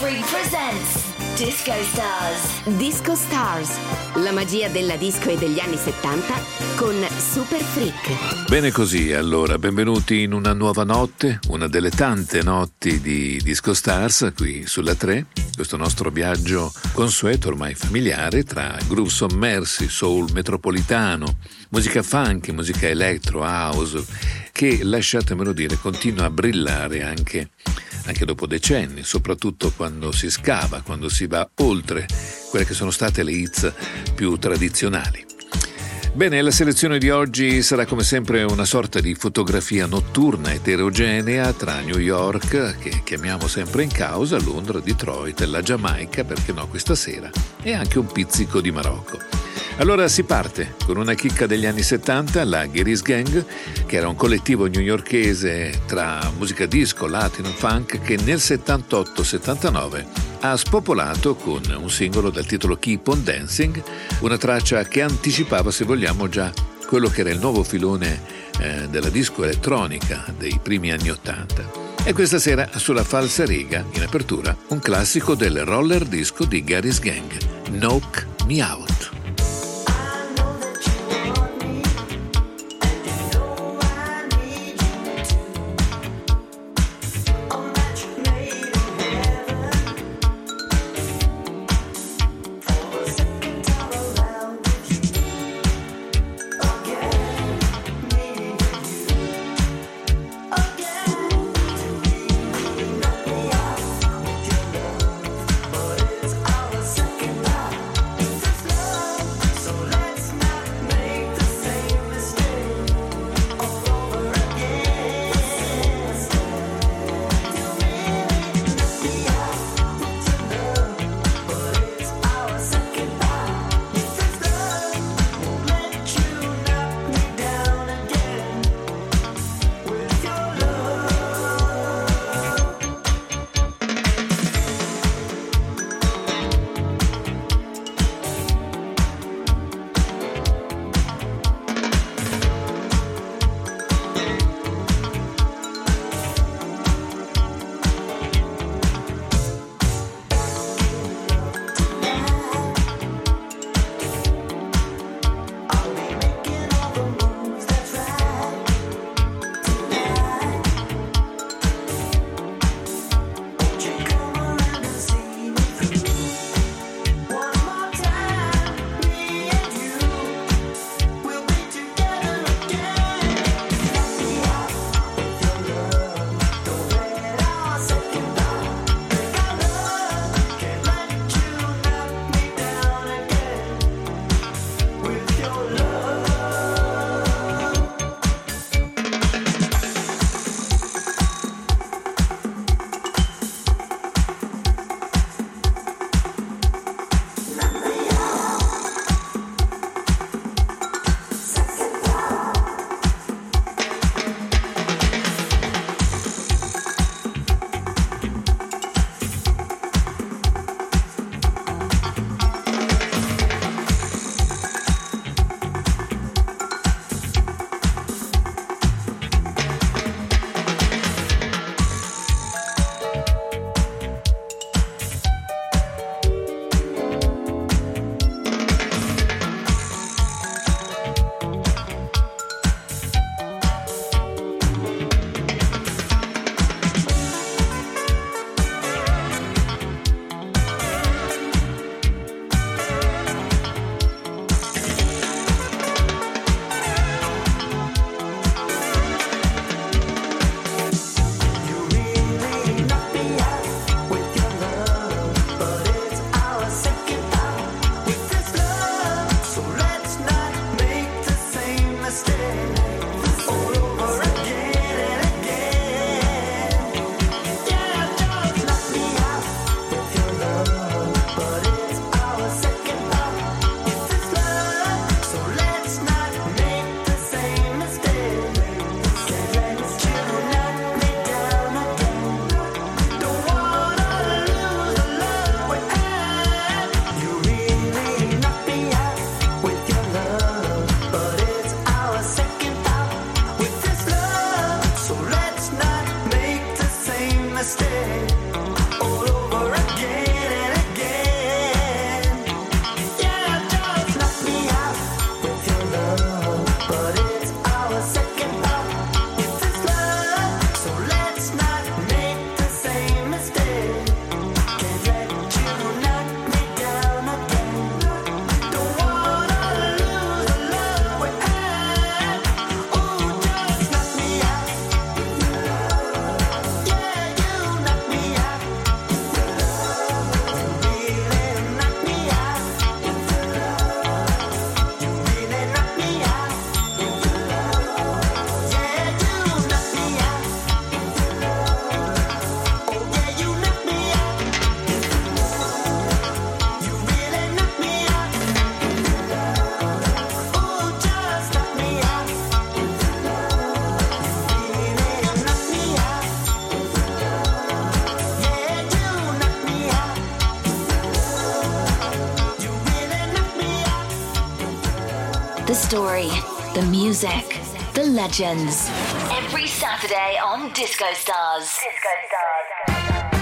Free presents Disco Stars. Disco Stars, la magia della disco e degli anni 70 con Super Freak. Bene così, allora, benvenuti in una nuova notte, una delle tante notti di Disco Stars qui sulla 3, questo nostro viaggio consueto, ormai familiare, tra groove sommersi, soul metropolitano, musica funk, musica electro, house, che, lasciatemelo dire, continua a brillare anche dopo decenni, soprattutto quando si scava, quando si va oltre quelle che sono state le hits più tradizionali. Bene, la selezione di oggi sarà come sempre una sorta di fotografia notturna eterogenea tra New York, che chiamiamo sempre in causa, Londra, Detroit, la Giamaica, perché no questa sera, e anche un pizzico di Marocco. Allora si parte con una chicca degli anni 70, la Garry's Gang, che era un collettivo newyorkese tra musica disco, latino, funk, che nel 78-79 ha spopolato con un singolo dal titolo Keep on Dancing, una traccia che anticipava, se vogliamo, già quello che era il nuovo filone della disco elettronica dei primi anni 80. E questa sera, sulla falsariga, in apertura, un classico del roller disco di Garry's Gang, Knock Me Out. All over again. The story, the music, the legends. Every Saturday on Disco Stars. Disco Stars.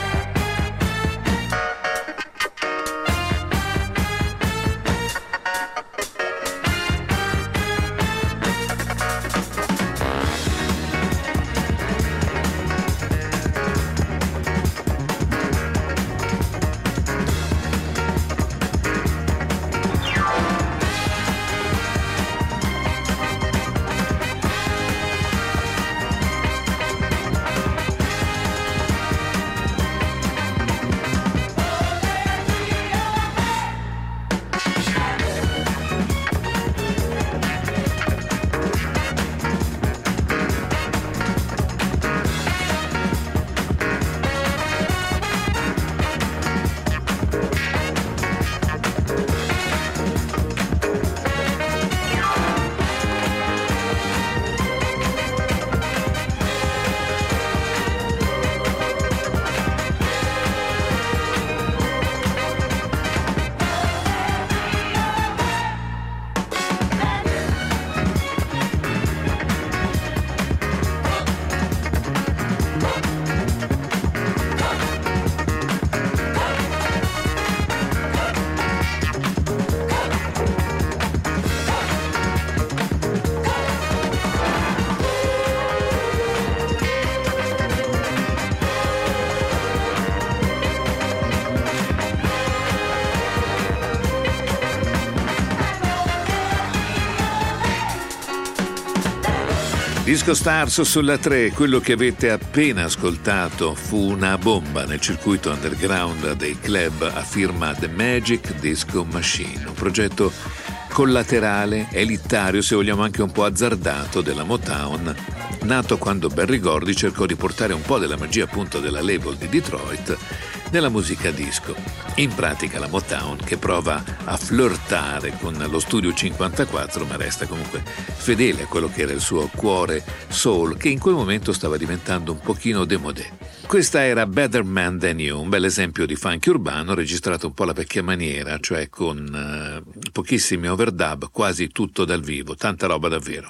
Disco Stars sulla 3, quello che avete appena ascoltato fu una bomba nel circuito underground dei club a firma The Magic Disco Machine, un progetto collaterale, elitario, se vogliamo anche un po' azzardato, della Motown, nato quando Berry Gordy cercò di portare un po' della magia appunto della label di Detroit nella musica disco. In pratica la Motown che prova a flirtare con lo Studio 54 ma resta comunque fedele a quello che era il suo cuore soul, che in quel momento stava diventando un pochino démodé. Questa era Better Man Than You, un bel esempio di funky urbano registrato un po' alla vecchia maniera, cioè con pochissimi overdub, quasi tutto dal vivo, tanta roba davvero.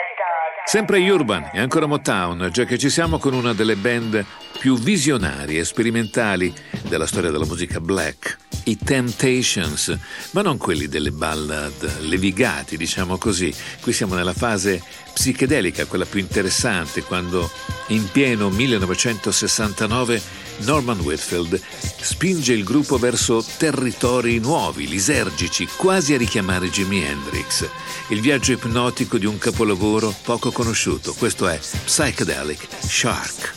Sempre Urban e ancora Motown, già che ci siamo con una delle band più visionarie e sperimentali della storia della musica black, i Temptations, ma non quelli delle ballad levigati, diciamo così. Qui siamo nella fase psichedelica, quella più interessante, quando in pieno 1969 Norman Whitfield spinge il gruppo verso territori nuovi, lisergici, quasi a richiamare Jimi Hendrix. Il viaggio ipnotico di un capolavoro poco conosciuto. Questo è Psychedelic Shark.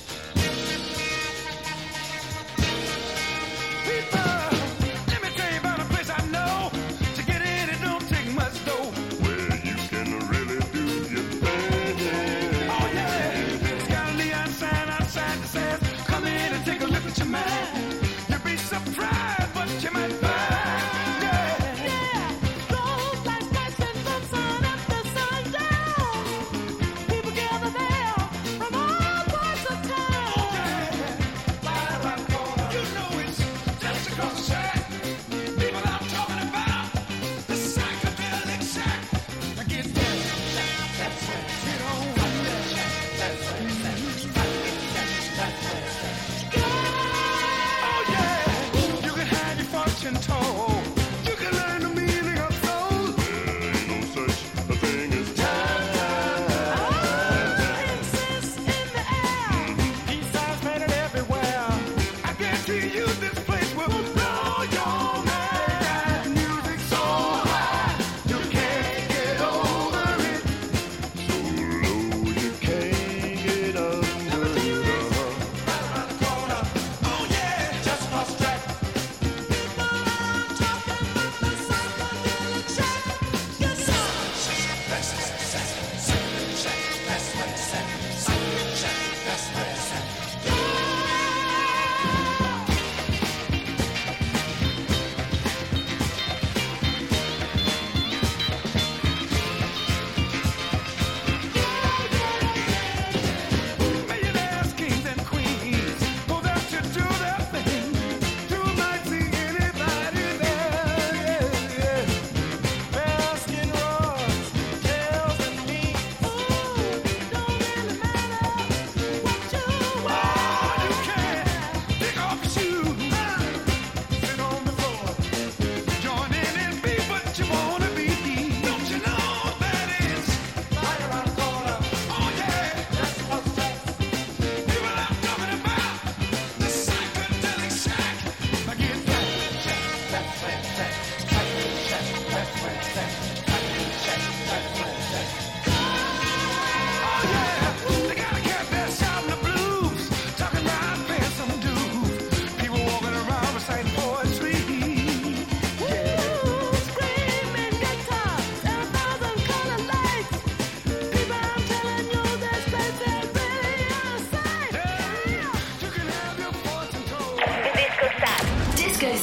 People gather there from all parts of town.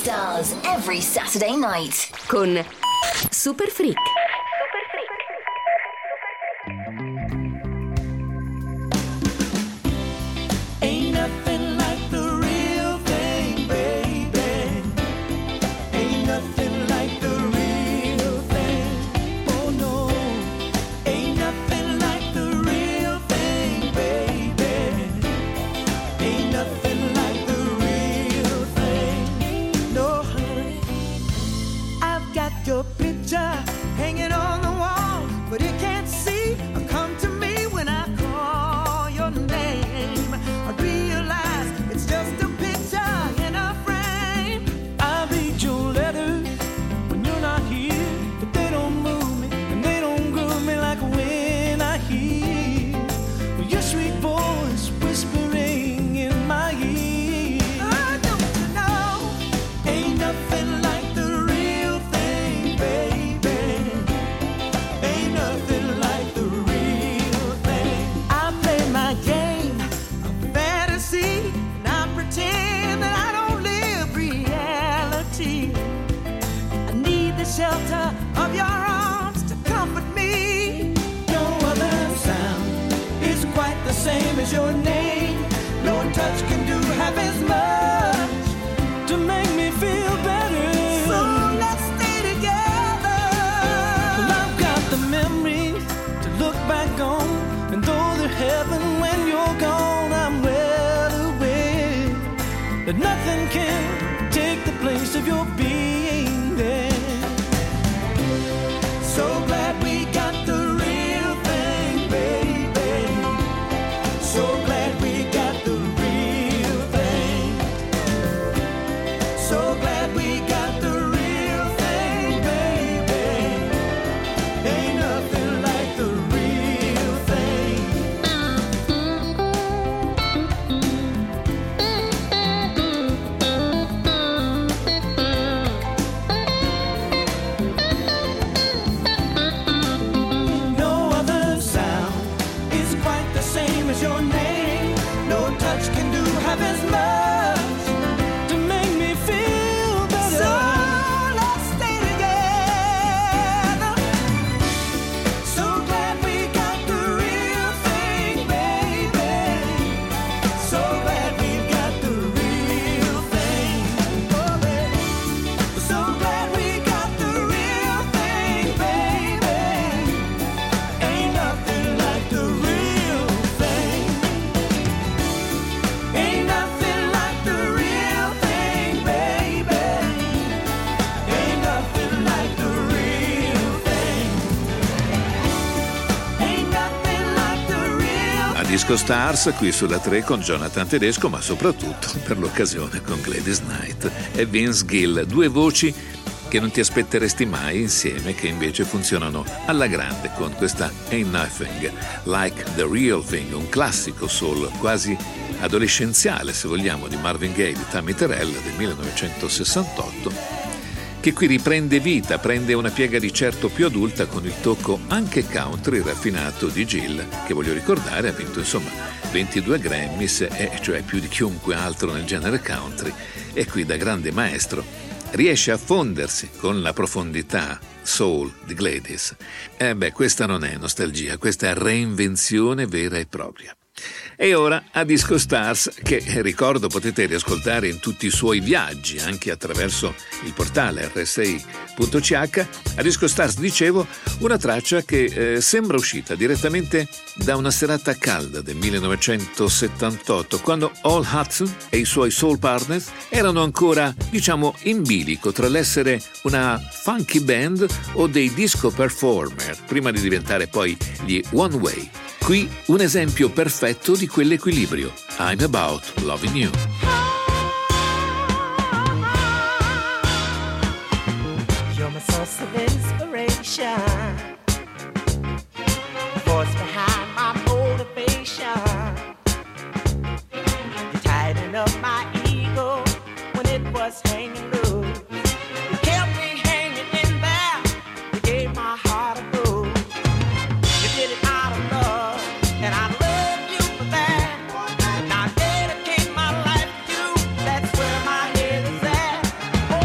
Stars every Saturday night con Super Freak. Ain't nothing like the real thing, baby. Ain't nothing like the real thing. Oh no, ain't nothing like the real thing, baby. Ain't nothing like the real thing. No, honey, I've got your picture hanging on the wall, but it can't see or come to me when I call your name. I realize it's just a picture in a frame. I read your letters when you're not here, but they don't move me and they don't groove me like when I hear your sweet voice whispering in my ear. Oh, don't you know, ain't nothing like the real thing, baby. Ain't nothing like the real thing. I play my game of fantasy, and I pretend that I don't live reality. I need the shelter of your arms to comfort me. No other sound is quite the same as your name. No touch can do half as much to make me feel better. So let's stay together. Well, I've got the memories to look back on, and though they're heaven when you're gone, I'm well aware that nothing can take the place of your being there. So glad we got the real thing, baby. So glad we got the real thing. So glad we got the real thing, baby. Ain't nothing like the real thing. No other sound is quite the same as your name. No touch can do half as much to make me feel better. So let's stay together. So glad we got the real thing, baby. So glad we got the real thing, oh baby. So glad we got the real thing, baby. Ain't nothing like the real thing. Ain't nothing like the real thing, baby. Ain't nothing like the real thing. Ain't nothing like the real. A Disco Stars qui sulla 3 con Jonathan Tedesco, ma soprattutto per l'occasione con Gladys Knight e Vince Gill, due voci che non ti aspetteresti mai insieme, che invece funzionano alla grande con questa Ain't Nothing Like the Real Thing, un classico soul quasi adolescenziale, se vogliamo, di Marvin Gaye di Tammy Terrell del 1968, che qui riprende vita, prende una piega di certo più adulta con il tocco anche country raffinato di Gill, che voglio ricordare ha vinto insomma 22 Grammys, e cioè più di chiunque altro nel genere country, e qui da grande maestro riesce a fondersi con la profondità soul di Gladys. Questa non è nostalgia, questa è reinvenzione vera e propria. E ora a Disco Stars, che ricordo potete riascoltare in tutti i suoi viaggi, anche attraverso il portale rsi.ch. A Disco Stars, dicevo, una traccia che sembra uscita direttamente da una serata calda del 1978, quando Al Hudson e i suoi soul partners erano ancora, diciamo, in bilico tra l'essere una funky band o dei disco performer, prima di diventare poi gli One Way. Qui un esempio perfetto di quell'equilibrio. I'm About Loving You. You're my source of inspiration, voice behind my motivation. You tighten up my ego when it was hanging loose. You kept me hanging in there. You gave my heart a bruise. You did it out of love, and I love you for that. And I dedicate my life to you. That's where my head is at. Oh,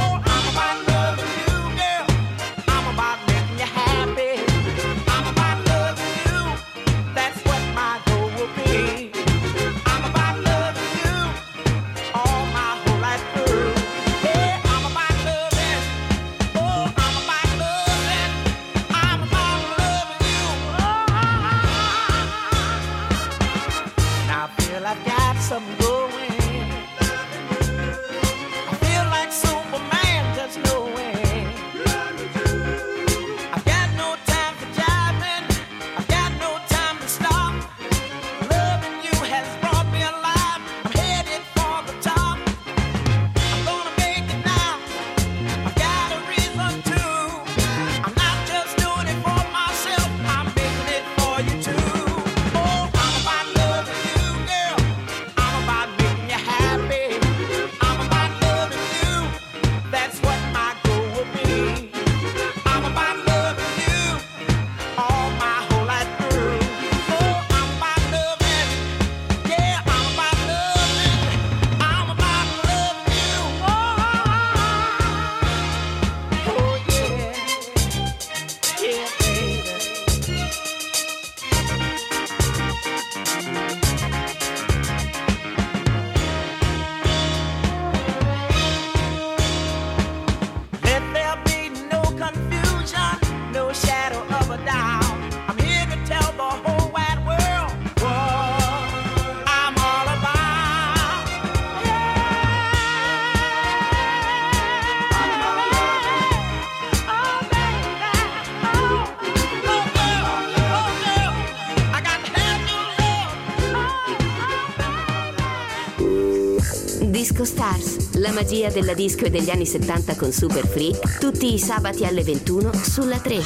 Disco Stars, la magia della disco e degli anni 70 con Super Freak, tutti i sabati alle 21 sulla 3.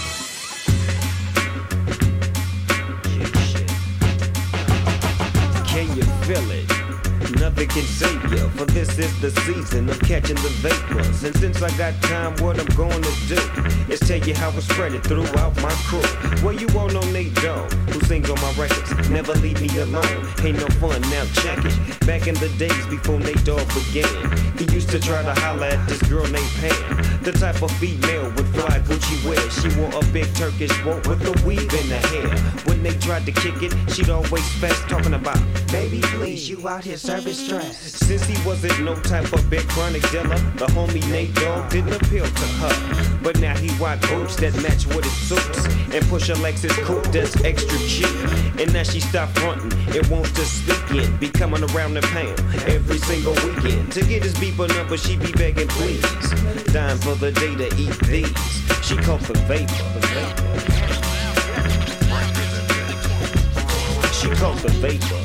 Can you feel it? Nothing can save you, for this is the season of catching the vapors. And since I got time, what I'm gonna do is tell you how I spread it throughout my crew. Well, you all know Nate Dogg, who sings on my records. Never leave me alone, ain't no fun, now check it. Back in the days before Nate Dogg began, he used to try to holler at this girl named Pam, the type of female with fly Gucci wear. She wore a big Turkish robe with a weave in her hair. When they tried to kick it, she'd always fast talking about, baby, please, you out here service stress. Since he wasn't no type of big chronic dealer, the homie Nate Dogg didn't appeal to her. But now he rock boots that match with his suits and push a Lexus coupe that's extra cheap. And now she stopped frontin' and wants to speak in, be coming around the pound every single weekend. To get his beeper number, she be begging please, dying for the day to eat these. She called the vapor. She called the vapor.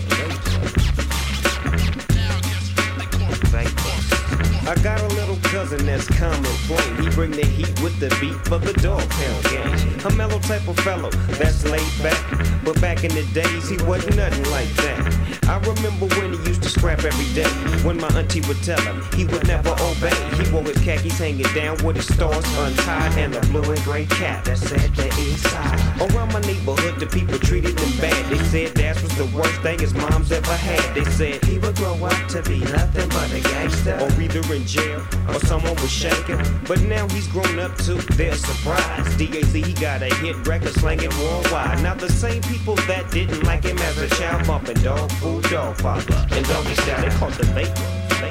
I got a little cousin that's calm and flame. He bring the heat with the beat for the Dog Pound gang. A mellow type of fellow that's laid back, but back in the days he wasn't nothing like that. I remember when he used to scrap every day. When my auntie would tell him he would never obey. He wore his khakis hanging down with his stars untied and a blue and gray cap that said the east side. Around my neighborhood the people treated him bad. They said that was the worst thing his mom's ever had. They said he would grow up to be nothing but a gangster, or either in jail or someone was shaking. But now he's grown up to their surprise. DAZ, he got a hit record slanging worldwide. Now the same people that didn't like him as a child bumping dog food, dog father, and doggy style, they called the vapor.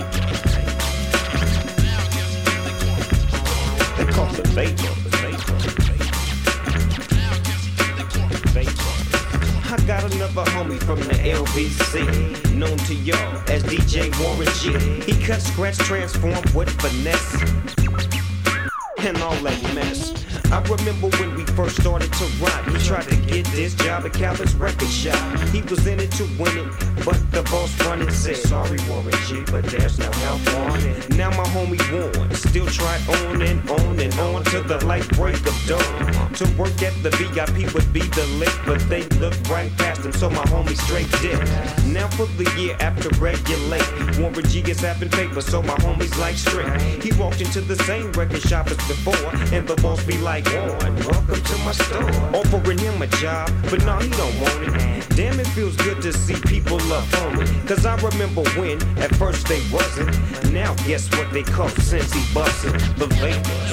They called the vapor. I got another homie from the LBC, known to y'all as DJ Warren G. He cut, scratch, transform with finesse and all that mess. I remember when we first started to rock, he tried to get this job at Calvin's record shop. He was in it to win it, but the boss running said, sorry Warren G, but there's no help on it. Now my homie Warren still tried on and on and on till the light break of dawn. To work at the VIP would be the lick, but they looked right past him, so my homie straight did. Now for the year after regulate, Warren G gets having paper, so my homie's like strict. He walked into the same record shop as before, and the boss be like, Warren, welcome to my store. Offering him a job, but no, he don't want it. Damn, it feels good to see people love on me. Cause I remember when, at first they wasn't. Now guess what they call since he bustin'? The vapor.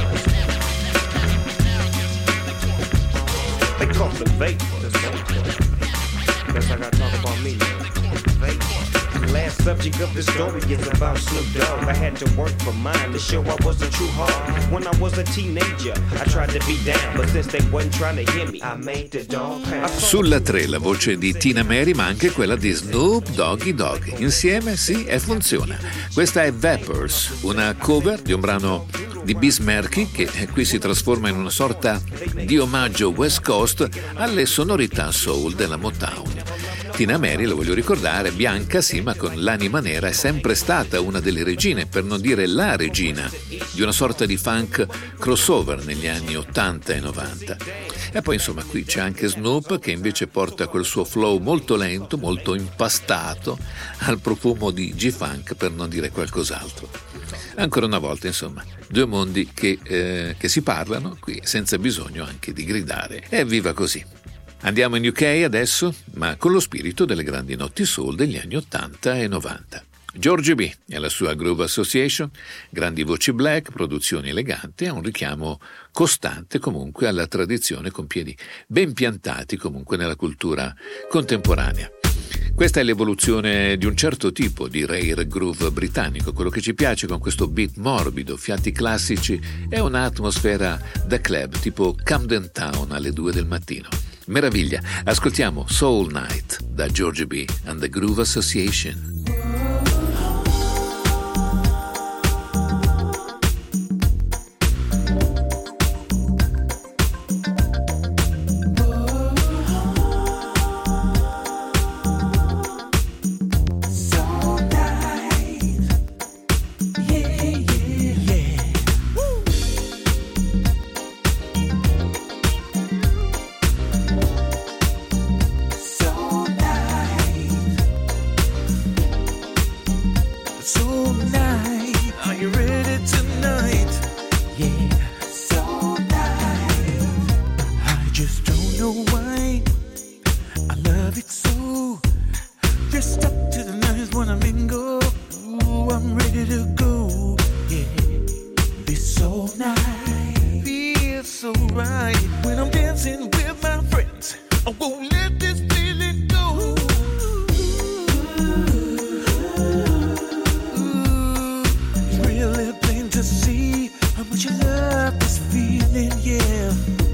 They call the vapor. Guess I gotta talk about me. Vapor. Last subject of the story is about Snoop Dogg. I had to work for mine to show I was a true hog. When I was a teenager, I tried to be down, but since they wasn't trying to hear me, I made the dog pound. Sulla 3 la voce di Tina Mary, ma anche quella di Snoop Doggy Dogg. Insieme sì, e funziona. Questa è Vapors, una cover di un brano di Bismarcky che qui si trasforma in una sorta di omaggio West Coast alle sonorità soul della Motown. Tina Mary, lo voglio ricordare, bianca sì, ma con l'anima nera, è sempre stata una delle regine, per non dire la regina, di una sorta di funk crossover negli anni 80 e 90. E poi insomma qui c'è anche Snoop che invece porta quel suo flow molto lento, molto impastato, al profumo di G-Funk, per non dire qualcos'altro. Ancora una volta, insomma, due mondi che si parlano qui senza bisogno anche di gridare. Evviva così! Andiamo in UK adesso, ma con lo spirito delle grandi notti soul degli anni 80 e 90. George B e la sua Groove Association, grandi voci black, produzioni eleganti e un richiamo costante comunque alla tradizione, con piedi ben piantati comunque nella cultura contemporanea. Questa è l'evoluzione di un certo tipo di rare groove britannico. Quello che ci piace con questo beat morbido, fiati classici, è un'atmosfera da club tipo Camden Town alle 2 del mattino. Meraviglia, ascoltiamo Soul Night da George B and the Groove Association. see how much you love this feeling, yeah.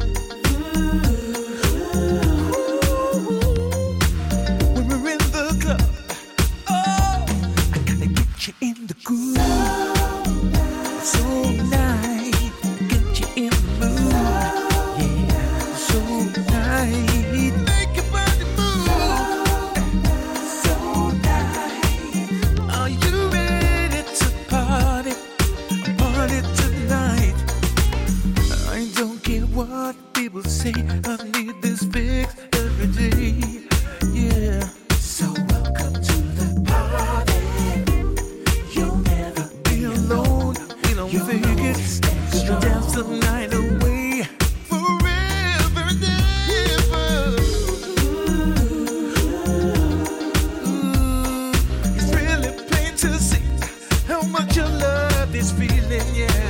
When we're in the club, oh, I gotta get you in the groove. So nice, get you in the mood, yeah. So nice, make your body move. So nice, are you ready to party? Party tonight. I don't care what people say, I need this fix every day, yeah. So welcome to the party. You'll never be alone. We don't fake it. We'll dance the night away forever and ever. It's really plain to see how much you love this feeling, yeah.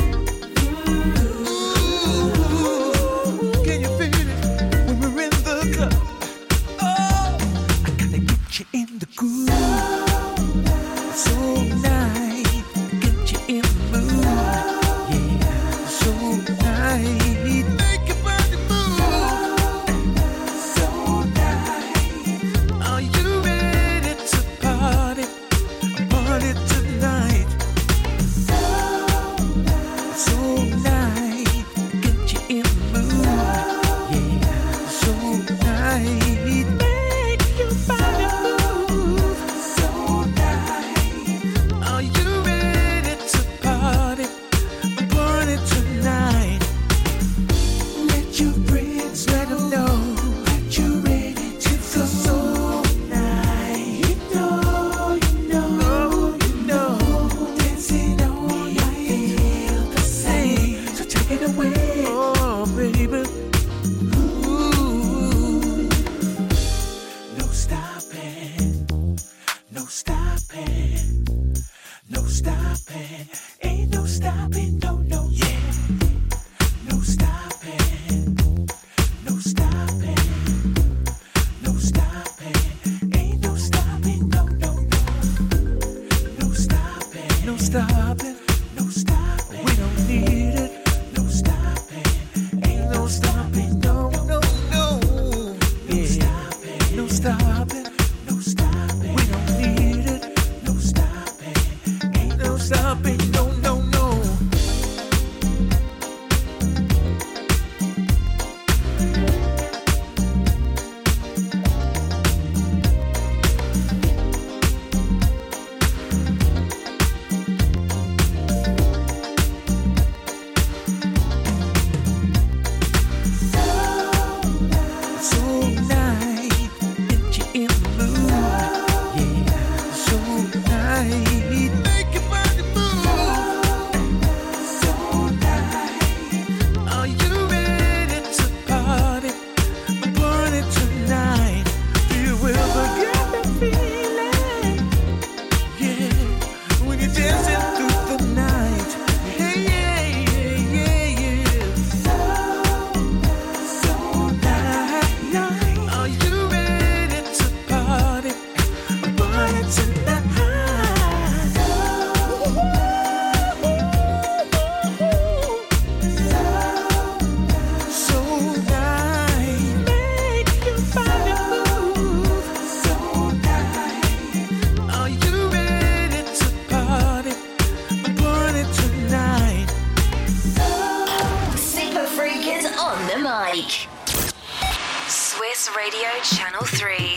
Can you feel it when we're in the club? Oh, I gotta get you in the groove. So nice, get you in the mood, yeah. So nice, make your body move. So nice, are you ready to party? Party tonight. So nice, get you in the mood, yeah. So nice, make your body move. So nice, are you ready to party? Party tonight. Let your friends let them know that you're ready to go. So nice, you know, dancing on my feel the same. So take it away, oh baby. Ooh, no stopping, no stopping, no stopping, ain't no stopping, no, yeah. No stopping, no stopping, no stopping, ain't no stopping, no. No stopping, no stopping, no stopping. We don't need it. No stopping, ain't no stopping, no. Yeah. No stopping, no stopping. We don't need it. No stopping, ain't no stopping, no. So nice, get you in the mood, yeah. So nice, make your body move. So nice, are you ready to party? Party tonight. Do you ever get that feeling? Yeah, when you're dancing through the night. Hey, yeah. So nice, are you ready to party? Party tonight. So nice, make your body move. So nice, are you ready to party? Party tonight. Super Freak is on the mic. Swiss Radio Channel 3.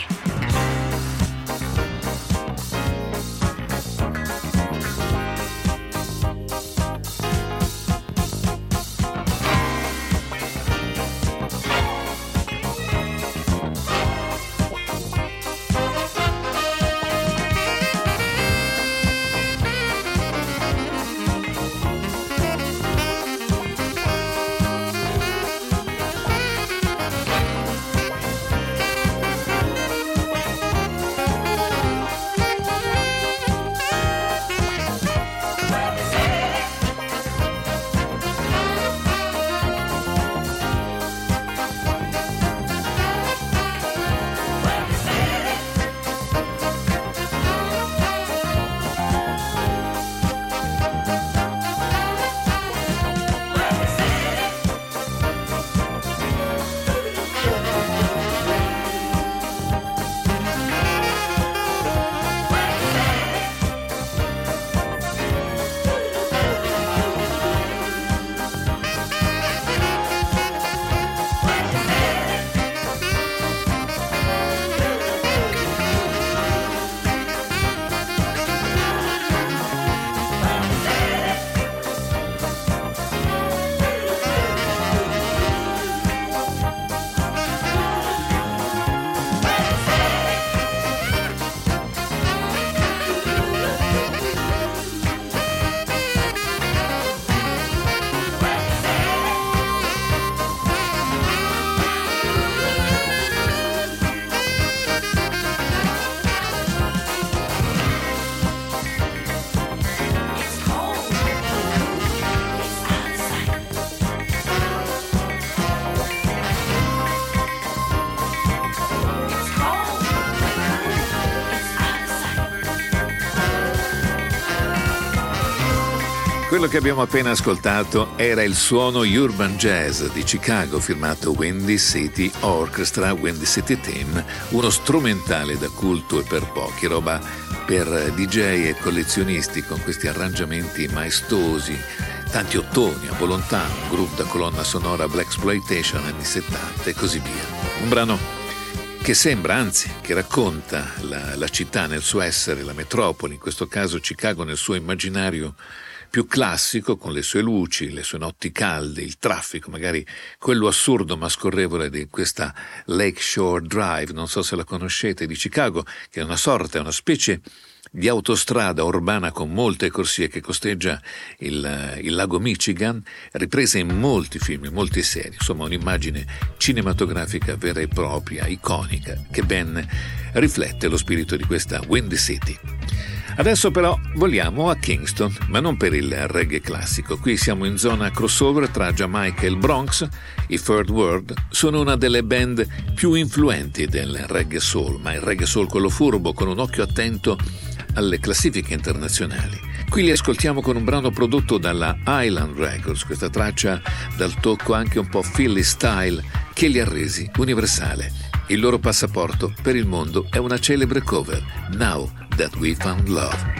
Quello che abbiamo appena ascoltato era il suono urban jazz di Chicago firmato Windy City Orchestra, Windy City Team, uno strumentale da culto e per pochi, roba per DJ e collezionisti con questi arrangiamenti maestosi, tanti ottoni a volontà, un groove da colonna sonora blaxploitation anni 70 e così via. Un brano che sembra, anzi, che racconta la città nel suo essere, la metropoli, in questo caso Chicago nel suo immaginario più classico, con le sue luci, le sue notti calde, il traffico, magari quello assurdo ma scorrevole di questa Lakeshore Drive, non so se la conoscete, di Chicago, che è una specie di autostrada urbana con molte corsie che costeggia il lago Michigan, ripresa in molti film, in molte serie, insomma un'immagine cinematografica vera e propria, iconica, che ben riflette lo spirito di questa Windy City. Adesso però voliamo a Kingston, ma non per il reggae classico. Qui siamo in zona crossover tra Giamaica e il Bronx. I Third World sono una delle band più influenti del reggae soul, ma il reggae soul quello furbo, con un occhio attento alle classifiche internazionali. Qui li ascoltiamo con un brano prodotto dalla Island Records, questa traccia dal tocco anche un po' Philly style che li ha resi universale. Il loro passaporto per il mondo è una celebre cover, Now That We Found Love.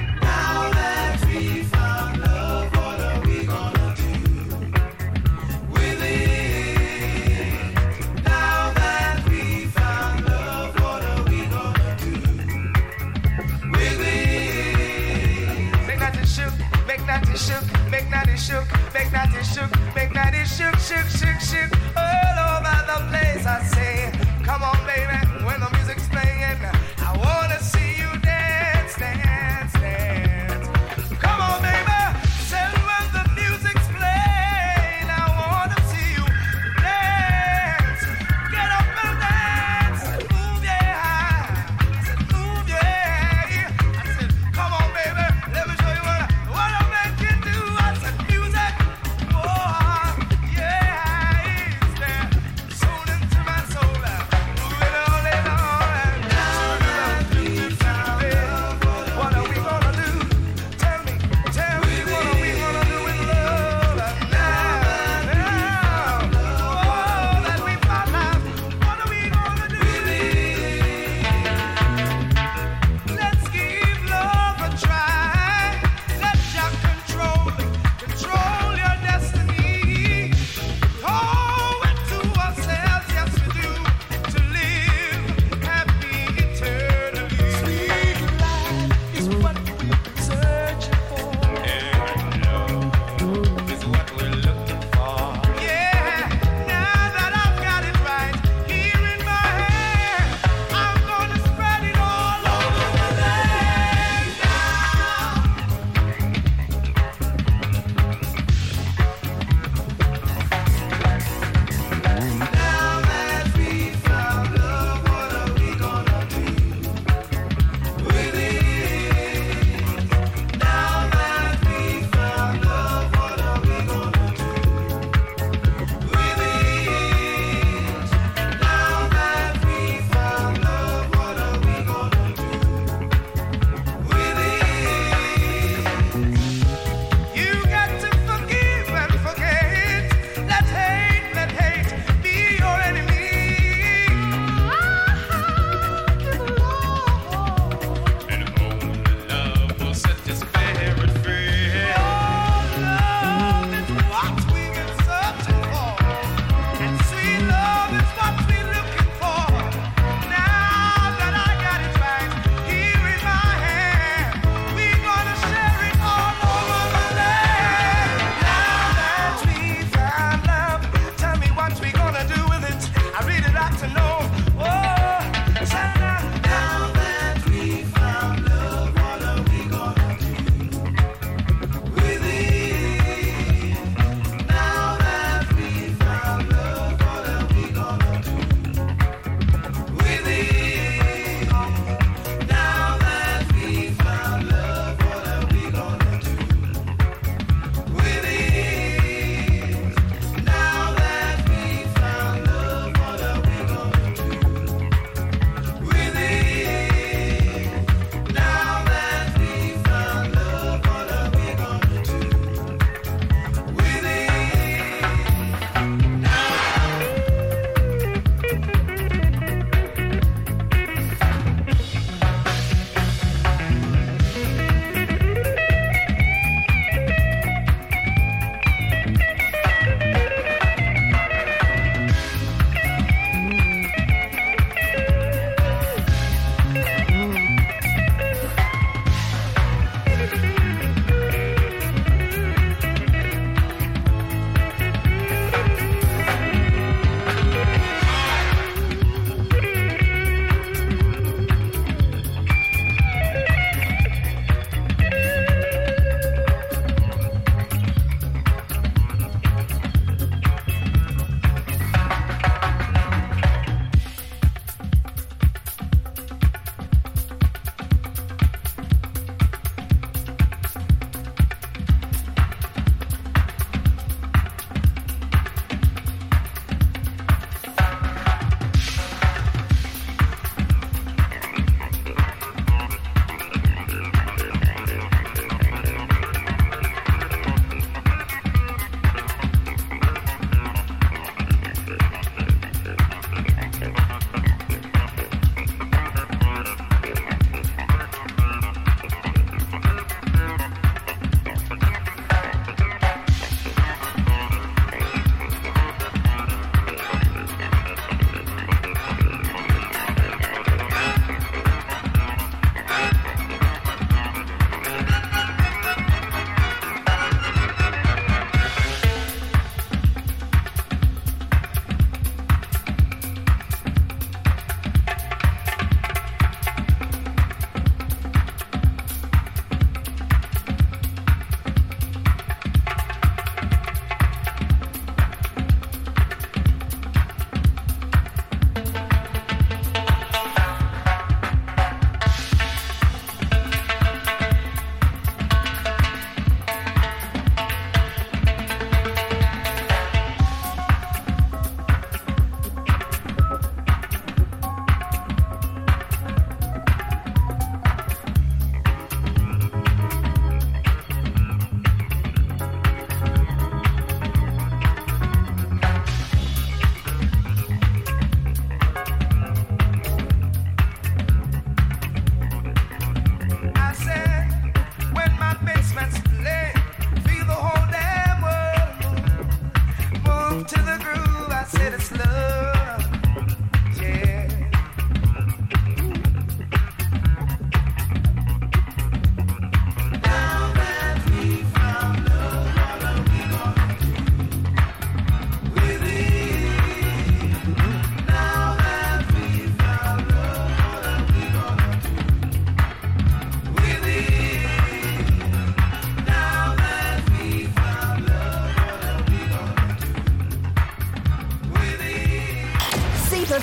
Shook all over the place. I say, come on, baby, when the music's playing, I wanna see you dance, dance, dance. Come on, baby, say when the music's playing, I wanna see you dance. Get up and dance, move yeah, I said move yeah. I said, come on, baby, let me show you what a man can do. I said music, oh yeah. Soul into my soul, moving all day long.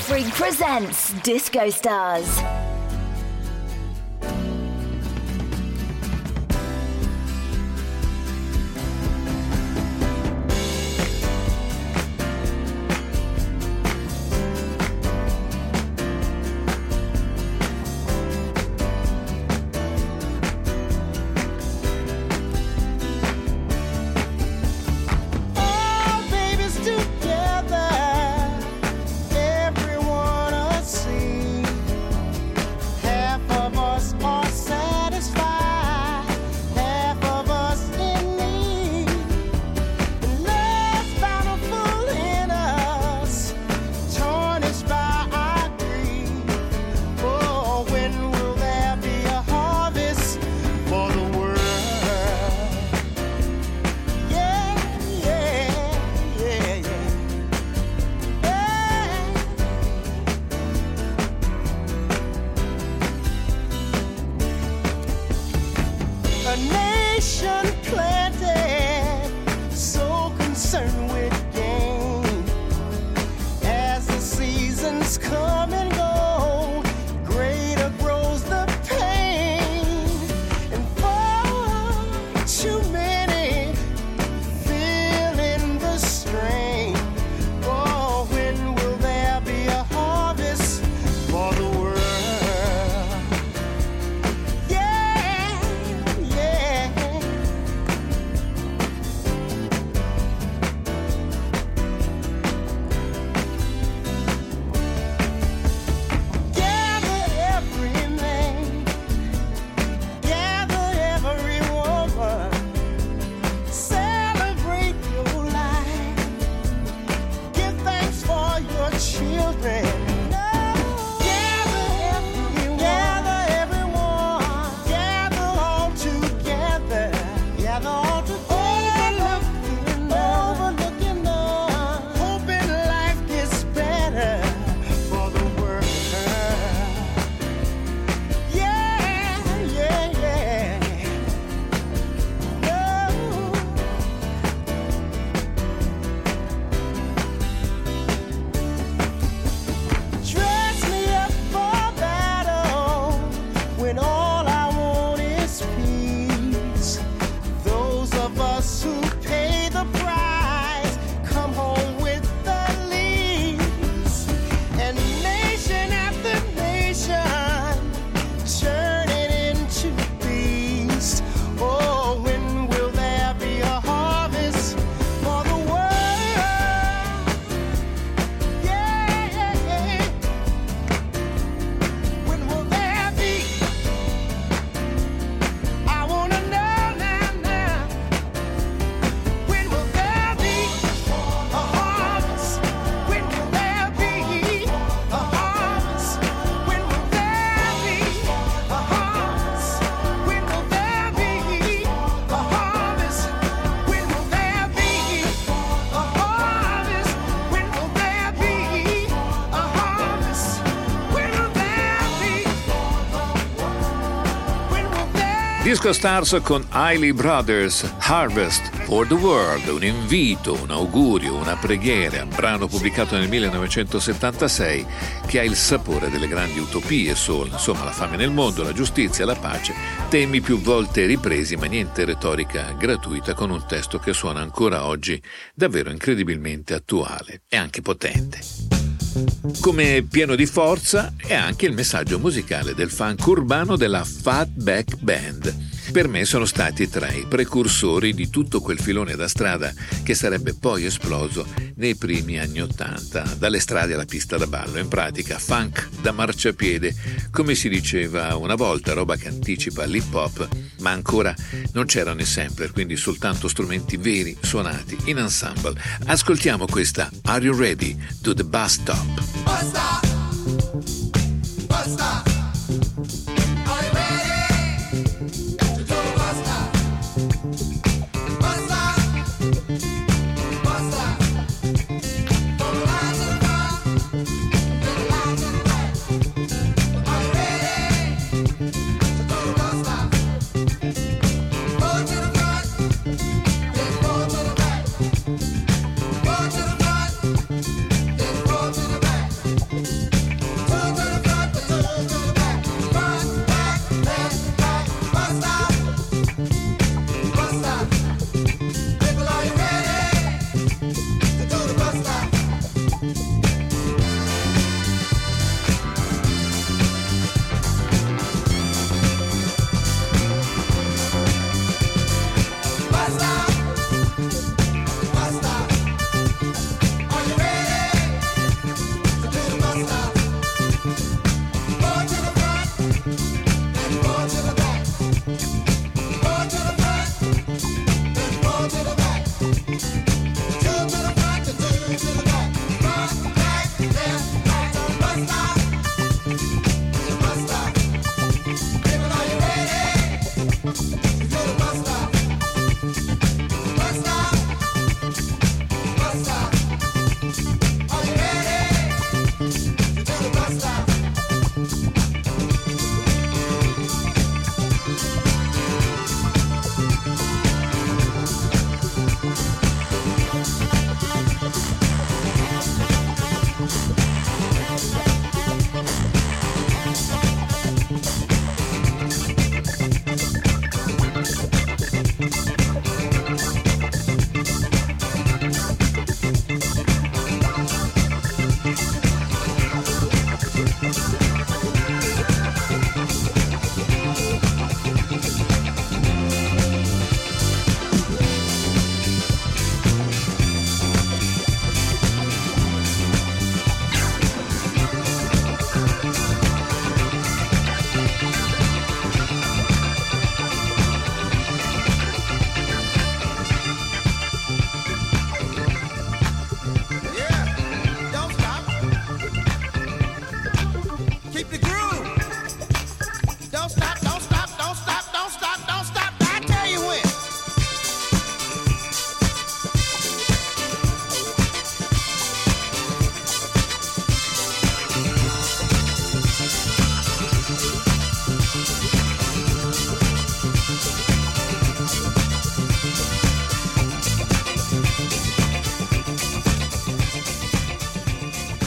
Freak presents Disco Stars. Disco Stars con Hailey Brothers, Harvest for the World, un invito, un augurio, una preghiera, un brano pubblicato nel 1976 che ha il sapore delle grandi utopie soul, insomma la fame nel mondo, la giustizia, la pace, temi più volte ripresi ma niente retorica gratuita, con un testo che suona ancora oggi davvero incredibilmente attuale e anche potente. Come pieno di forza è anche il messaggio musicale del funk urbano della Fatback Band. Per me sono stati tra i precursori di tutto quel filone da strada che sarebbe poi esploso nei primi anni '80, dalle strade alla pista da ballo, in pratica funk da marciapiede, come si diceva una volta, roba che anticipa l'hip hop, ma ancora non c'erano i sampler, quindi soltanto strumenti veri suonati in ensemble. Ascoltiamo questa Are You Ready to the Bus Stop? Bus stop. Bus stop. Are you ready to do a bus stop? Bus stop. Bus stop. From the line to the front, to the line to the back. Are you ready to do a bus stop? Go to the front, then go to the back. Go to the front, then go to the back.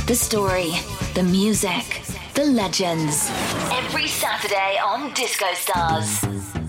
The story, the music, the legends. Every Saturday on Disco Stars.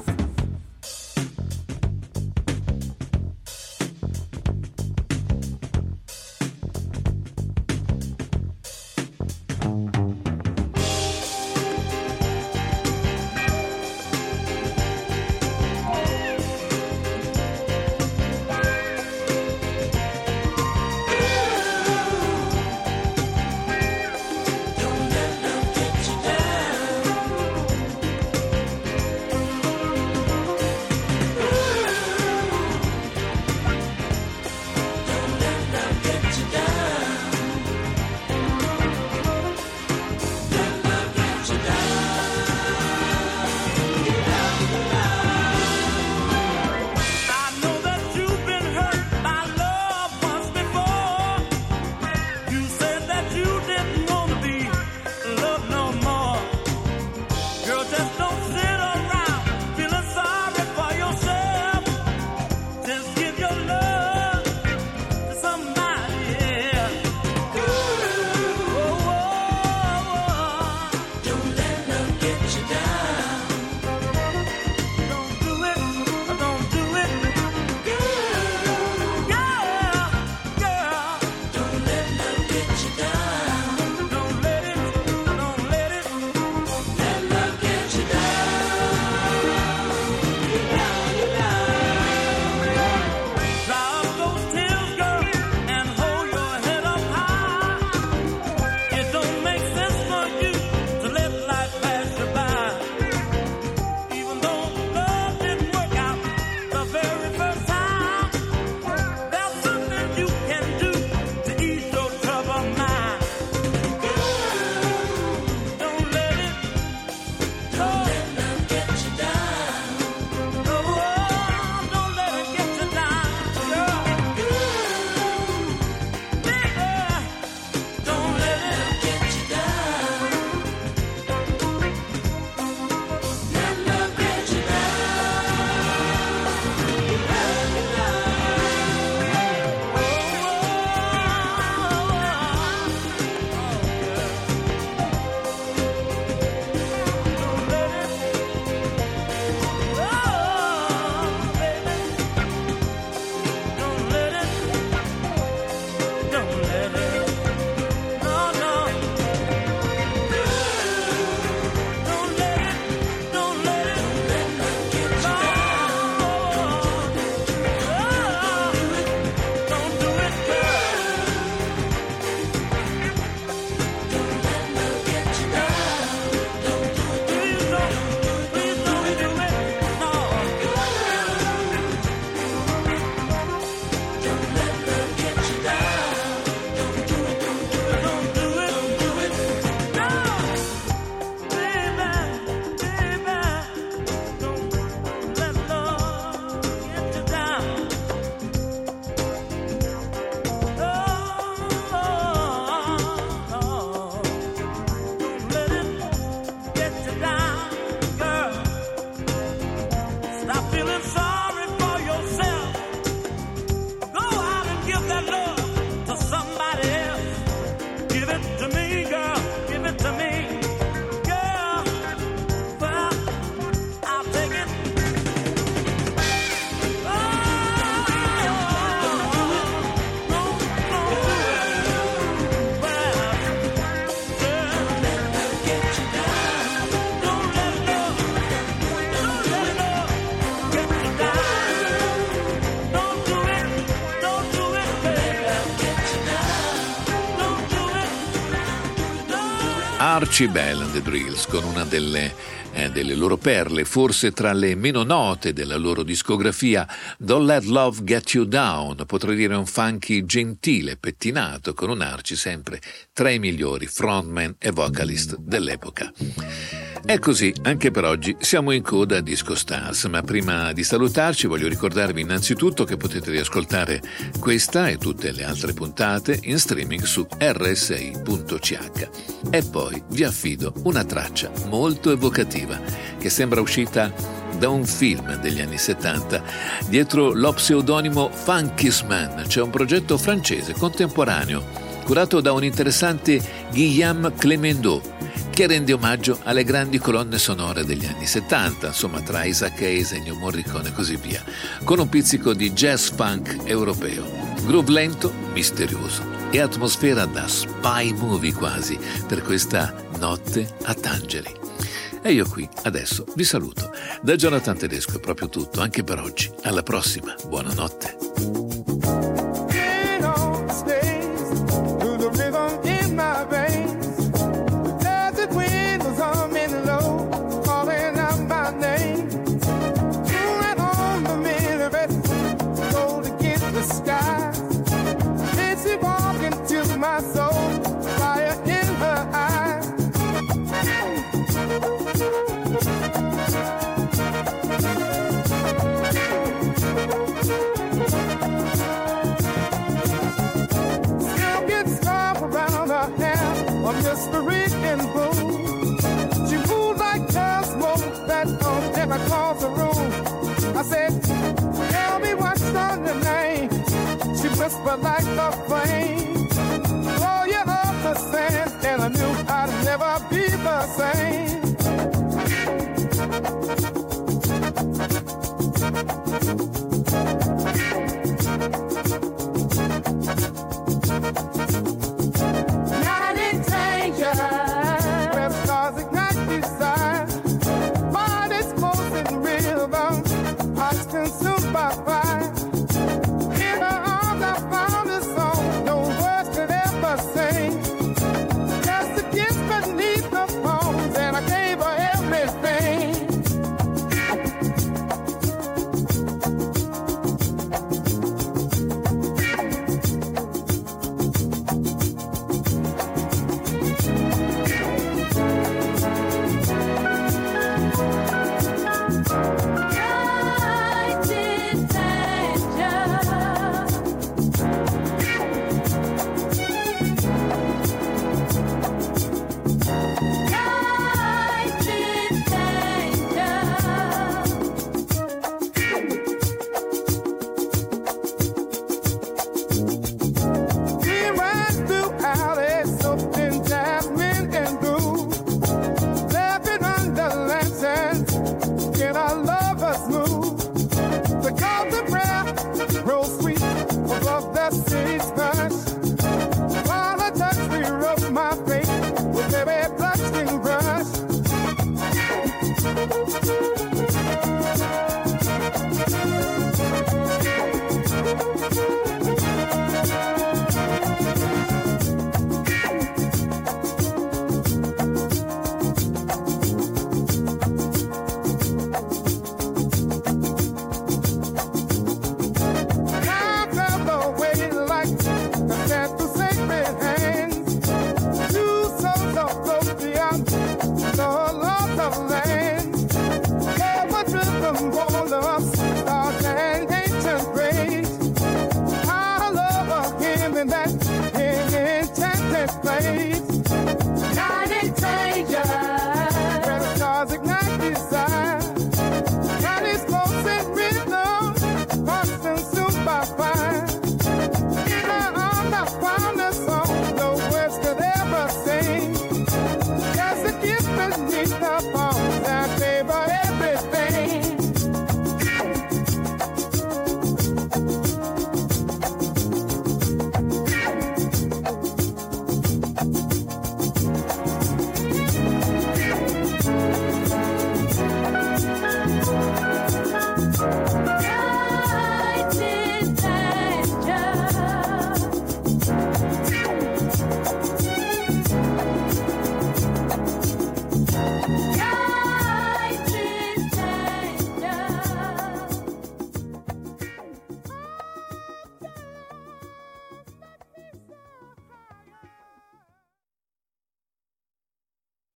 Archie Bell and the Drills con una delle loro perle, forse tra le meno note della loro discografia, Don't Let Love Get You Down, potrei dire un funky gentile, pettinato, con un Archie sempre tra i migliori frontman e vocalist dell'epoca. È così, anche per oggi siamo in coda a Disco Stars, ma prima di salutarci voglio ricordarvi innanzitutto che potete riascoltare questa e tutte le altre puntate in streaming su rsi.ch. E poi vi affido una traccia molto evocativa che sembra uscita da un film degli anni 70. Dietro lo pseudonimo Funkisman c'è un progetto francese contemporaneo curato da un interessante Guillaume Clémendeau, che rende omaggio alle grandi colonne sonore degli anni 70, insomma tra Isaac Hayes, Ennio Morricone e così via, con un pizzico di jazz funk europeo. Groove lento, misterioso e atmosfera da spy movie quasi per questa notte a Tangeri. E io qui adesso vi saluto. Da Jonathan Tedesco è proprio tutto, anche per oggi. Alla prossima, buonanotte. Across the room, I said, tell me what's on your name. She whispered like the flame.